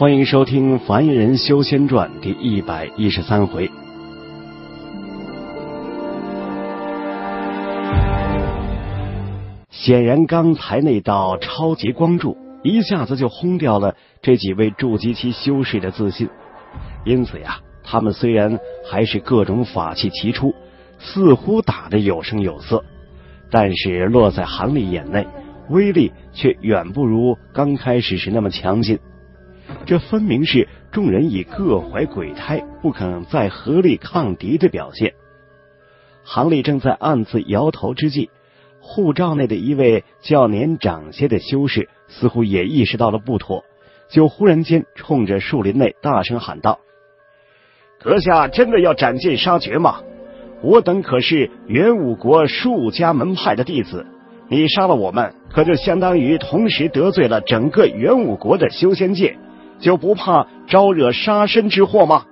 欢迎收听《凡人修仙传》第113回。显然刚才那道超级光柱一下子就轰掉了这几位筑基期修士的自信，因此呀，他们虽然还是各种法器齐出，似乎打得有声有色，但是落在韩立眼内，威力却远不如刚开始时那么强劲。这分明是众人以各怀鬼胎，不肯再合力抗敌的表现。韩立正在暗自摇头之际，护罩内的一位较年长些的修士似乎也意识到了不妥，就忽然间冲着树林内大声喊道：阁下真的要斩尽杀绝吗？我等可是元武国数家门派的弟子，你杀了我们，可就相当于同时得罪了整个元武国的修仙界，就不怕招惹杀身之祸吗？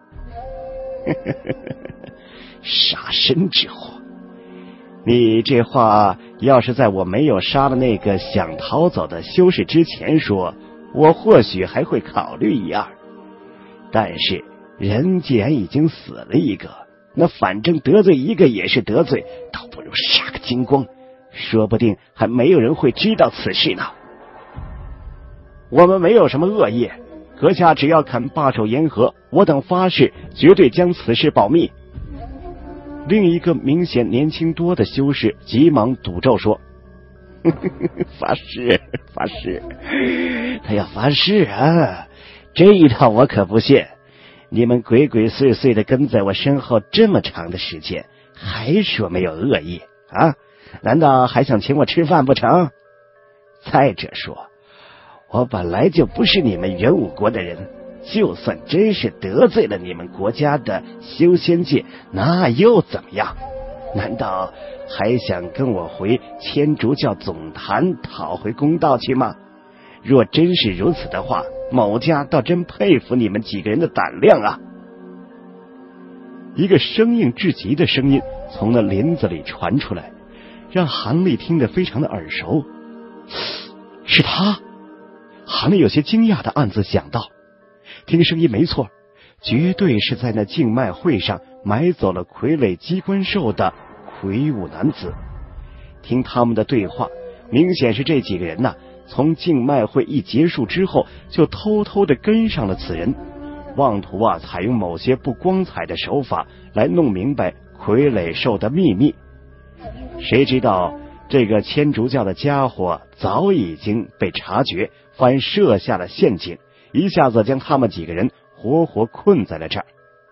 杀身之祸，你这话要是在我没有杀了那个想逃走的修士之前说，我或许还会考虑一二。但是人既然已经死了一个，那反正得罪一个也是得罪，倒不如杀个精光，说不定还没有人会知道此事呢。我们没有什么恶意，阁下只要肯罢手言和，我等发誓绝对将此事保密。另一个明显年轻多的修士急忙赌咒说：发誓发誓，他要发誓啊，这一套我可不信。你们鬼鬼祟祟的跟在我身后这么长的时间，还说没有恶意啊？难道还想请我吃饭不成？再者说，我本来就不是你们元武国的人，就算真是得罪了你们国家的修仙界，那又怎么样？难道还想跟我回千竺教总坛讨回公道去吗？若真是如此的话，某家倒真佩服你们几个人的胆量啊！一个生硬至极的声音从那林子里传出来，让韩立听得非常的耳熟。是他！韩立有些惊讶的暗自想到，听声音没错，绝对是在那静脉会上买走了傀儡机关兽的魁梧男子。听他们的对话，明显是这几个人从静脉会一结束之后，就偷偷的跟上了此人，妄图采用某些不光彩的手法来弄明白傀儡兽的秘密。谁知道这个千竺教的家伙早已经被察觉，反设下了陷阱，一下子将他们几个人活活困在了这儿。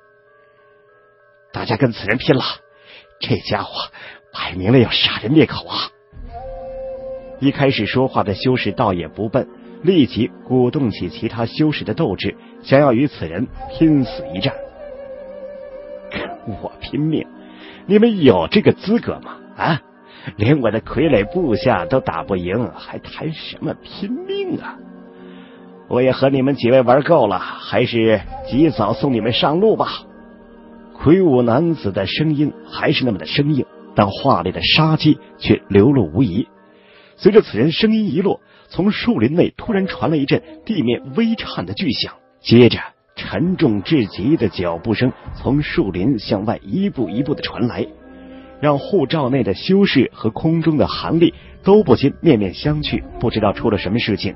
大家跟此人拼了！这家伙摆明了要杀人灭口啊！一开始说话的修士倒也不笨，立即鼓动起其他修士的斗志，想要与此人拼死一战。跟我拼命？你们有这个资格吗？啊！连我的傀儡部下都打不赢，还谈什么拼命啊？我也和你们几位玩够了，还是及早送你们上路吧。魁梧男子的声音还是那么的生硬，但话里的杀机却流露无遗。随着此人声音一落，从树林内突然传来一阵地面微颤的巨响，接着沉重至极的脚步声从树林向外一步一步的传来，让护罩内的修士和空中的韩立都不禁面面相觑，不知道出了什么事情。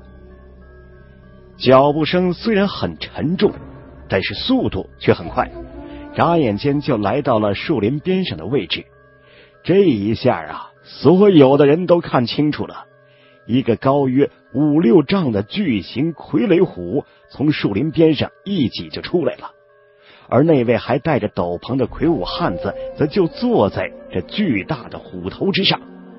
脚步声虽然很沉重，但是速度却很快，眨眼间就来到了树林边上的位置。这一下所有的人都看清楚了，一个高约5-6丈的巨型傀儡虎从树林边上一挤就出来了，而那位还戴着斗篷的魁梧汉子则就坐在这巨大的虎头之上。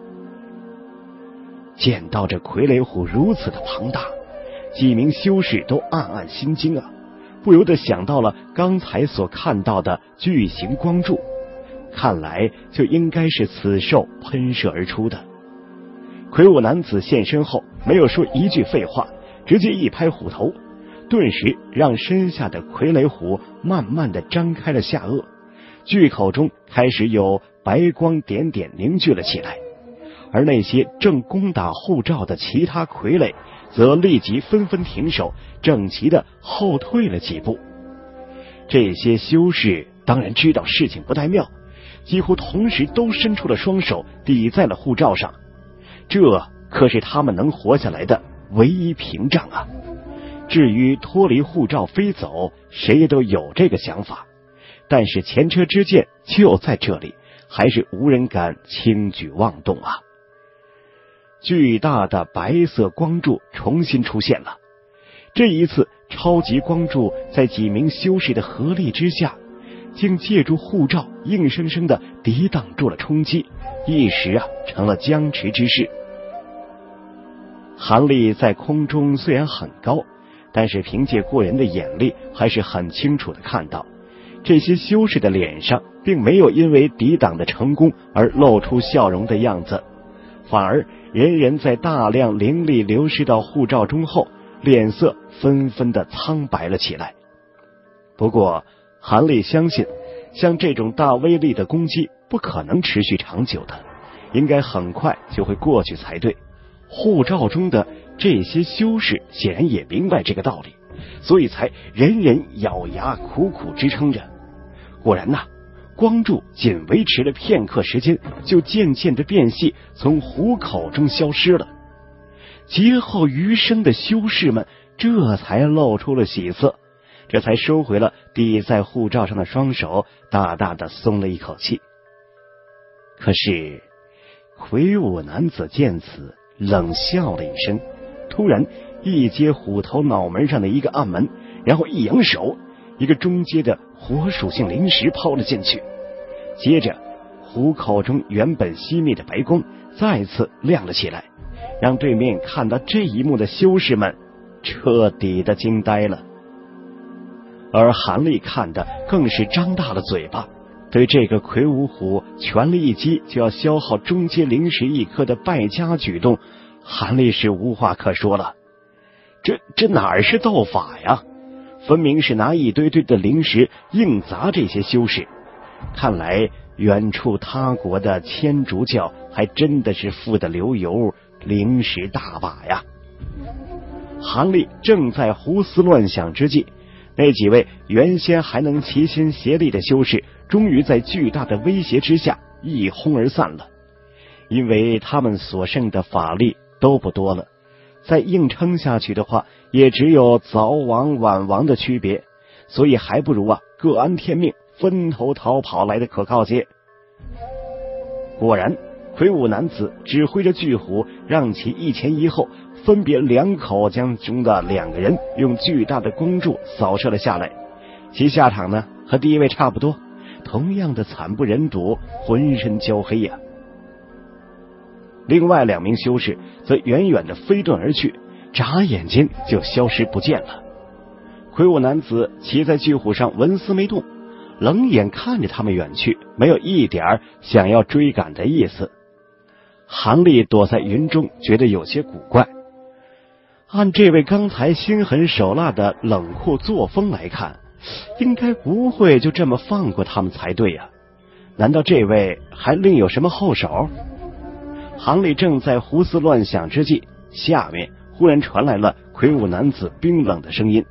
见到这傀儡虎如此的庞大，几名修士都暗暗心惊不由得想到了刚才所看到的巨型光柱，看来就应该是此兽喷射而出的。魁梧男子现身后，没有说一句废话，直接一拍虎头，顿时让身下的傀儡虎慢慢的张开了下颚，巨口中开始有白光点点凝聚了起来，而那些正攻打护罩的其他傀儡则立即纷纷停手，整齐的后退了几步。这些修士当然知道事情不太妙，几乎同时都伸出了双手抵在了护罩上，这可是他们能活下来的唯一屏障啊！至于脱离护罩飞走，谁都有这个想法，但是前车之鉴就在这里，还是无人敢轻举妄动啊！巨大的白色光柱重新出现了，这一次超级光柱在几名修士的合力之下，竟借助护罩硬生生的抵挡住了冲击，一时成了僵持之势。韩立在空中虽然很高，但是凭借过人的眼力，还是很清楚的看到，这些修士的脸上并没有因为抵挡的成功而露出笑容的样子，反而人人在大量灵力流失到护罩中后，脸色纷纷的苍白了起来。不过韩立相信，像这种大威力的攻击不可能持续长久的，应该很快就会过去才对。护罩中的这些修士显然也明白这个道理，所以才人人咬牙苦苦支撑着。果然光柱仅维持了片刻时间，就渐渐的变细，从虎口中消失了。劫后余生的修士们这才露出了喜色，这才收回了抵在护罩上的双手，大大的松了一口气。可是魁梧男子见此，冷笑了一声，突然一接虎头脑门上的一个暗门，然后一扬手，一个中阶的火属性灵石抛了进去。接着虎口中原本熄灭的白光再次亮了起来，让对面看到这一幕的修士们彻底的惊呆了。而韩立看的更是张大了嘴巴，对这个魁梧虎全力一击就要消耗中阶灵石一颗的败家举动，韩立是无话可说了。这哪儿是斗法呀，分明是拿一堆堆的灵石硬砸这些修士。看来远处他国的千竺教还真的是富得流油，灵石大把呀。韩立正在胡思乱想之际，那几位原先还能齐心协力的修士终于在巨大的威胁之下一哄而散了。因为他们所剩的法力都不多了，再硬撑下去的话，也只有早亡晚亡的区别，所以还不如各安天命，分头逃跑来的可靠些。果然，魁梧男子指挥着巨虎，让其一前一后，分别两口将中的两个人用巨大的光柱扫射了下来。其下场呢，和第一位差不多，同样的惨不忍睹，浑身焦黑呀。另外两名修士则远远的飞遁而去，眨眼间就消失不见了。魁梧男子骑在巨虎上纹丝没动，冷眼看着他们远去，没有一点想要追赶的意思。韩立躲在云中，觉得有些古怪。按这位刚才心狠手辣的冷酷作风来看，应该不会就这么放过他们才对呀。难道这位还另有什么后手？韩立正在胡思乱想之际，下面忽然传来了魁梧男子冰冷的声音：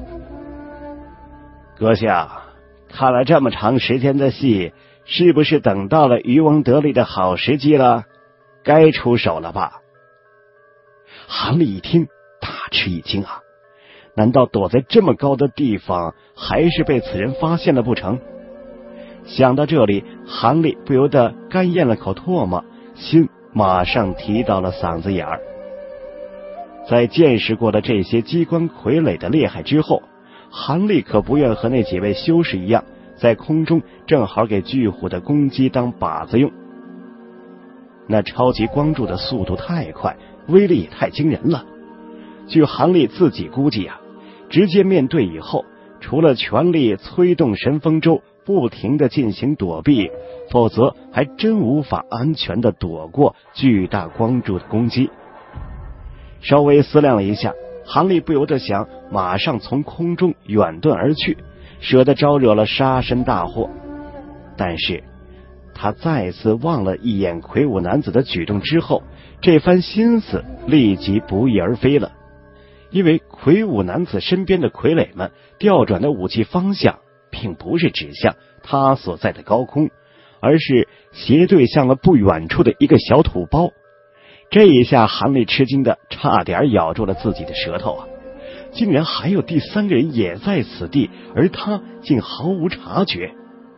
阁下，看了这么长时间的戏，是不是等到了渔翁得利的好时机了？该出手了吧？韩立一听，大吃一惊啊！难道躲在这么高的地方，还是被此人发现了不成？想到这里，韩立不由得干咽了口唾沫，心马上提到了嗓子眼儿。在见识过了这些机关傀儡的厉害之后，韩立可不愿和那几位修士一样，在空中正好给巨虎的攻击当靶子用。那超级光柱的速度太快，威力也太惊人了。据韩立自己估计直接面对以后，除了全力催动神风舟不停地进行躲避，否则还真无法安全地躲过巨大光柱的攻击。稍微思量了一下，韩立不由得想马上从空中远遁而去，舍得招惹了杀身大祸。但是他再次望了一眼魁梧男子的举动之后，这番心思立即不翼而飞了。 因为魁梧男子身边的傀儡们调转的武器方向并不是指向他所在的高空，而是斜对向了不远处的一个小土包。这一下韩立吃惊的差点咬住了自己的舌头啊！竟然还有第三个人也在此地，而他竟毫无察觉。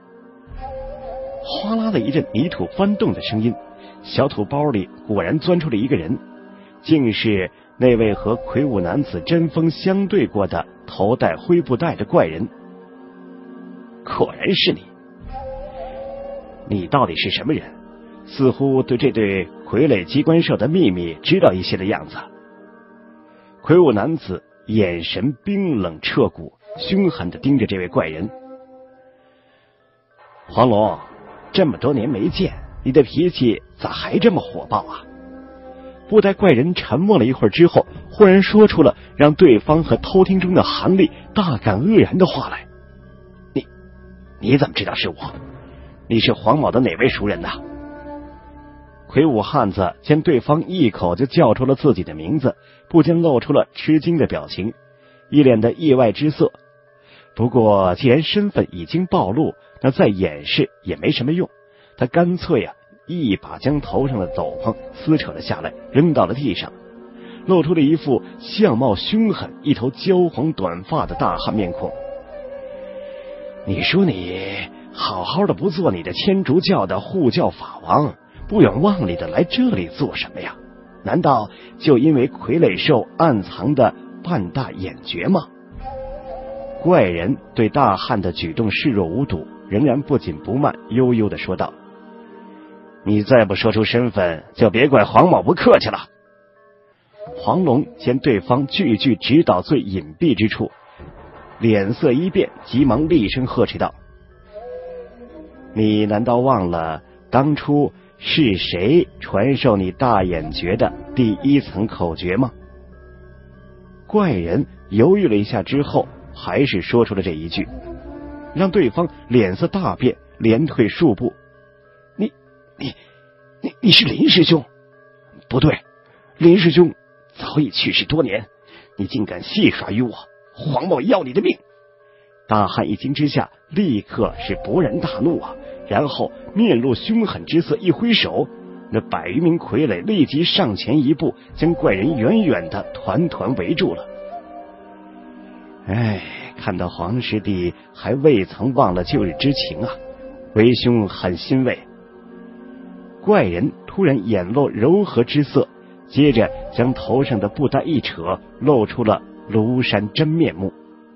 哗啦的一阵泥土翻动的声音，小土包里果然钻出了一个人，竟是那位和魁梧男子针锋相对过的头戴灰布袋的怪人。果然是你，你到底是什么人？似乎对这对傀儡机关兽的秘密知道一些的样子。魁梧男子眼神冰冷彻骨，凶狠地盯着这位怪人。黄龙，这么多年没见，你的脾气咋还这么火爆啊？布袋怪人沉默了一会儿之后，忽然说出了让对方和偷听中的韩立大感愕然的话来。你怎么知道是我？你是黄某的哪位熟人呢？魁梧汉子见对方一口就叫出了自己的名字，不禁露出了吃惊的表情，一脸的意外之色。不过既然身份已经暴露，那再掩饰也没什么用，他干脆一把将头上的斗篷撕扯了下来，扔到了地上，露出了一副相貌凶狠、一头焦黄短发的大汉面孔。你说你好好的不做你的天竺教的护教法王，不远万里的来这里做什么呀？难道就因为傀儡兽暗藏的半大眼诀吗？怪人对大汉的举动视若无睹，仍然不紧不慢，悠悠的说道：你再不说出身份，就别怪黄某不客气了。黄龙见对方句句直捣最隐蔽之处，脸色一变，急忙厉声呵斥道：你难道忘了当初是谁传授你大眼诀的第一层口诀吗？怪人犹豫了一下之后，还是说出了这一句，让对方脸色大变，连退数步。你是林师兄？不对，林师兄早已去世多年，你竟敢戏耍于我，黄某要你的命！大汉一惊之下，立刻是勃然大怒啊！然后面露凶狠之色，一挥手，那100余名傀儡立即上前一步，将怪人远远的团团围住了。看到黄师弟还未曾忘了旧日之情啊，为兄很欣慰。怪人突然眼露柔和之色，接着将头上的布袋一扯，露出了庐山真面目。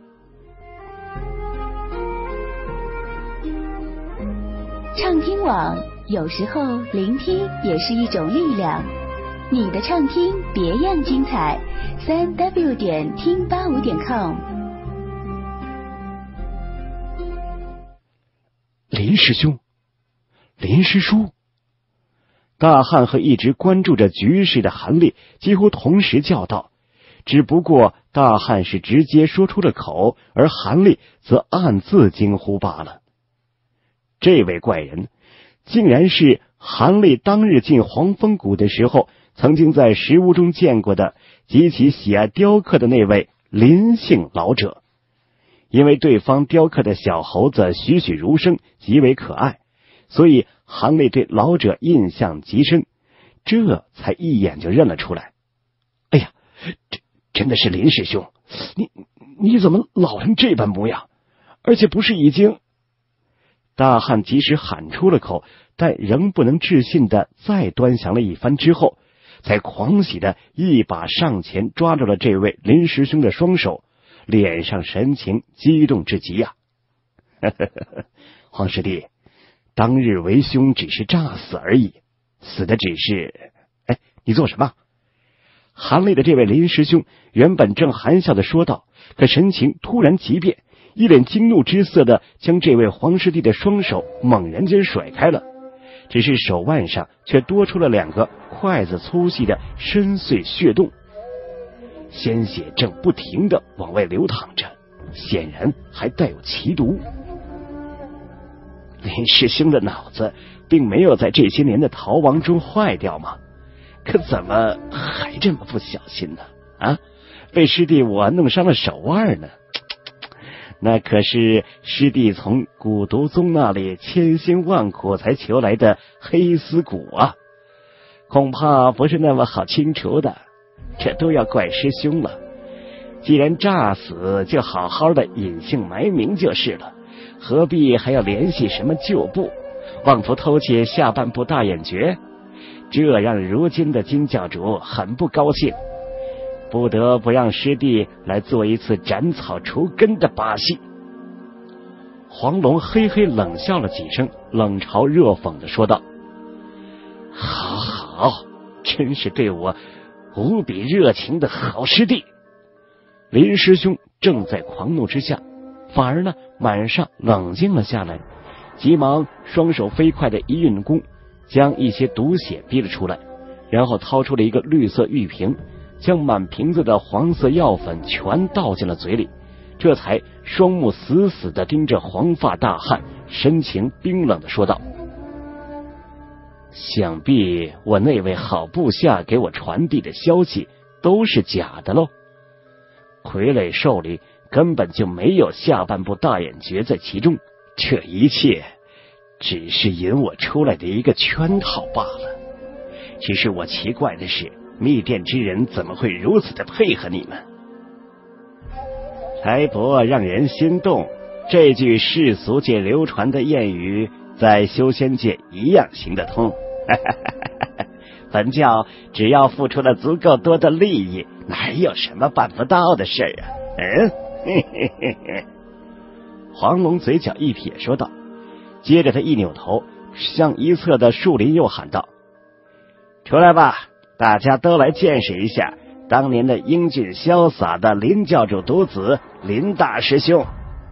畅听网，有时候聆听也是一种力量。你的畅听别样精彩，3w 点听85点com。 林师兄，林师叔。大汉和一直关注着局势的韩立几乎同时叫道，只不过大汉是直接说出了口，而韩立则暗自惊呼罢了。这位怪人竟然是韩立当日进黄风谷的时候曾经在石屋中见过的极其喜爱雕刻的那位林姓老者。因为对方雕刻的小猴子栩栩如生，极为可爱，所以韩立对老者印象极深，这才一眼就认了出来。哎呀，这真的是林师兄，你怎么老成这般模样？而且不是已经……大汉即使喊出了口，但仍不能置信的再端详了一番之后，才狂喜的一把上前抓住了这位林师兄的双手，脸上神情激动至极啊！黄师弟，当日为兄只是诈死而已，死的只是……你做什么？韩立的这位林师兄原本正含笑的说道，可神情突然急变，一脸惊怒之色的将这位黄师弟的双手猛然间甩开了，只是手腕上却多出了2个筷子粗细的深邃血洞，鲜血正不停的往外流淌着，显然还带有奇毒。林师兄的脑子并没有在这些年的逃亡中坏掉吗？可怎么还这么不小心呢？ 被师弟我弄伤了手腕呢。那可是师弟从蛊毒宗那里千辛万苦才求来的黑丝骨啊，恐怕不是那么好清除的，这都要怪师兄了。既然诈死，就好好的隐姓埋名就是了，何必还要联系什么旧部，妄图偷窃下半部大眼诀？这让如今的金教主很不高兴，不得不让师弟来做一次斩草除根的把戏。黄龙嘿嘿冷笑了几声，冷嘲热讽地说道：好好，真是对我无比热情的好师弟。林师兄正在狂怒之下，反而呢马上冷静了下来，急忙双手飞快的一运功，将一些毒血逼了出来，然后掏出了一个绿色玉瓶，将满瓶子的黄色药粉全倒进了嘴里，这才双目死死地盯着黄发大汉，神情冰冷地说道：想必我那位好部下给我传递的消息都是假的喽。傀儡兽里根本就没有下半部大眼诀在其中，这一切只是引我出来的一个圈套罢了。只是我奇怪的是，密殿之人怎么会如此的配合你们？财帛让人心动，这句世俗界流传的谚语在修仙界一样行得通。本教只要付出了足够多的利益，哪有什么办不到的事啊？黄龙嘴角一撇说道，接着他一扭头向一侧的树林又喊道：出来吧，大家都来见识一下当年的英俊潇洒的林教主独子林大师兄。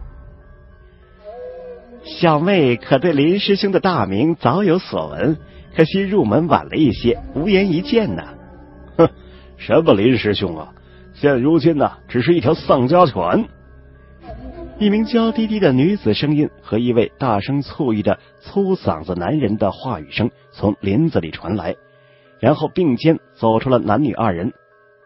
小妹可对林师兄的大名早有所闻，可惜入门晚了一些，无颜一见呢。哼，什么林师兄啊，现如今呢，只是一条丧家犬。一名娇滴滴的女子声音和一位大声醋意的粗嗓子男人的话语声从林子里传来，然后并肩走出了男女二人。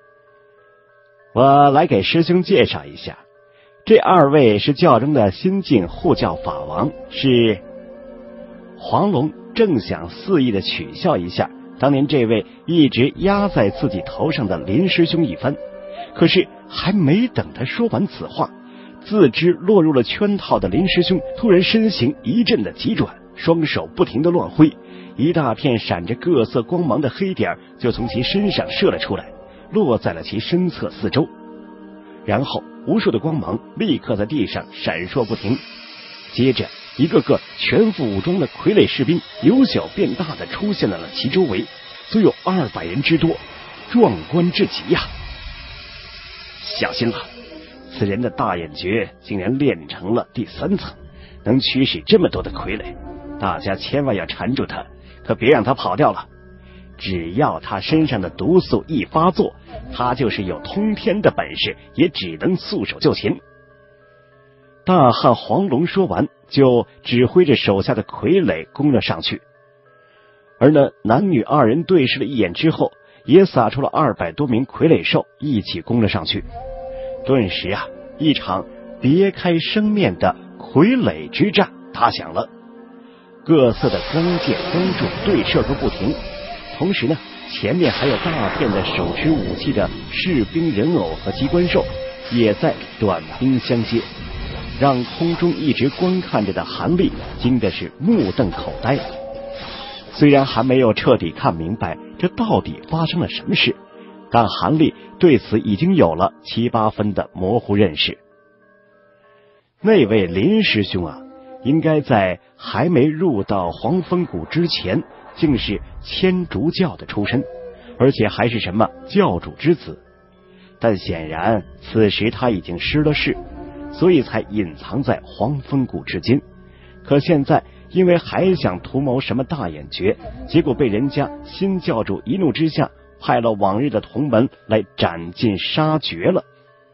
我来给师兄介绍一下，这二位是教中的新晋护教法王，是……黄龙正想肆意的取笑一下当年这位一直压在自己头上的林师兄一番，可是还没等他说完此话，自知落入了圈套的林师兄突然身形一阵的急转，双手不停的乱挥，一大片闪着各色光芒的黑点就从其身上射了出来，落在了其身侧四周，然后无数的光芒立刻在地上闪烁不停，接着一个个全副武装的傀儡士兵由小变大的出现在了其周围，足有200人之多，壮观至极呀！小心了，此人的大眼诀竟然练成了第3层，能驱使这么多的傀儡，大家千万要缠住他，可别让他跑掉了。只要他身上的毒素一发作，他就是有通天的本事，也只能束手就擒。大汉黄龙说完，就指挥着手下的傀儡攻了上去。而那男女二人对视了一眼之后，也撒出了200多名傀儡兽一起攻了上去。顿时啊，一场别开生面的傀儡之战打响了，各色的光剑光柱对射个不停，同时呢，前面还有大片的手持武器的士兵人偶和机关兽也在短兵相接，让空中一直观看着的韩立惊的是目瞪口呆。虽然还没有彻底看明白这到底发生了什么事，但韩立对此已经有了7、8分的模糊认识。那位林师兄啊，应该在还没入到黄风谷之前，竟是千竺教的出身，而且还是什么教主之子。但显然此时他已经失了势，所以才隐藏在黄风谷至今。可现在因为还想图谋什么大眼诀，结果被人家新教主一怒之下派了往日的同门来斩尽杀绝了。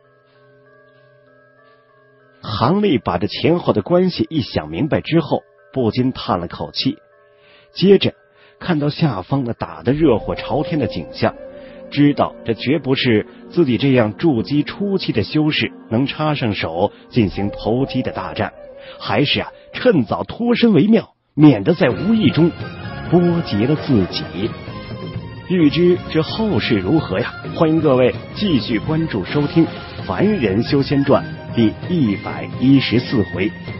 韩立把这前后的关系一想明白之后，不禁叹了口气，接着看到下方那打得热火朝天的景象， 知道这绝不是自己这样筑基初期的修士能插上手进行投机的大战，还是趁早脱身为妙，免得在无意中波及了自己。欲知这后事如何呀？欢迎各位继续关注收听《凡人修仙传》第114回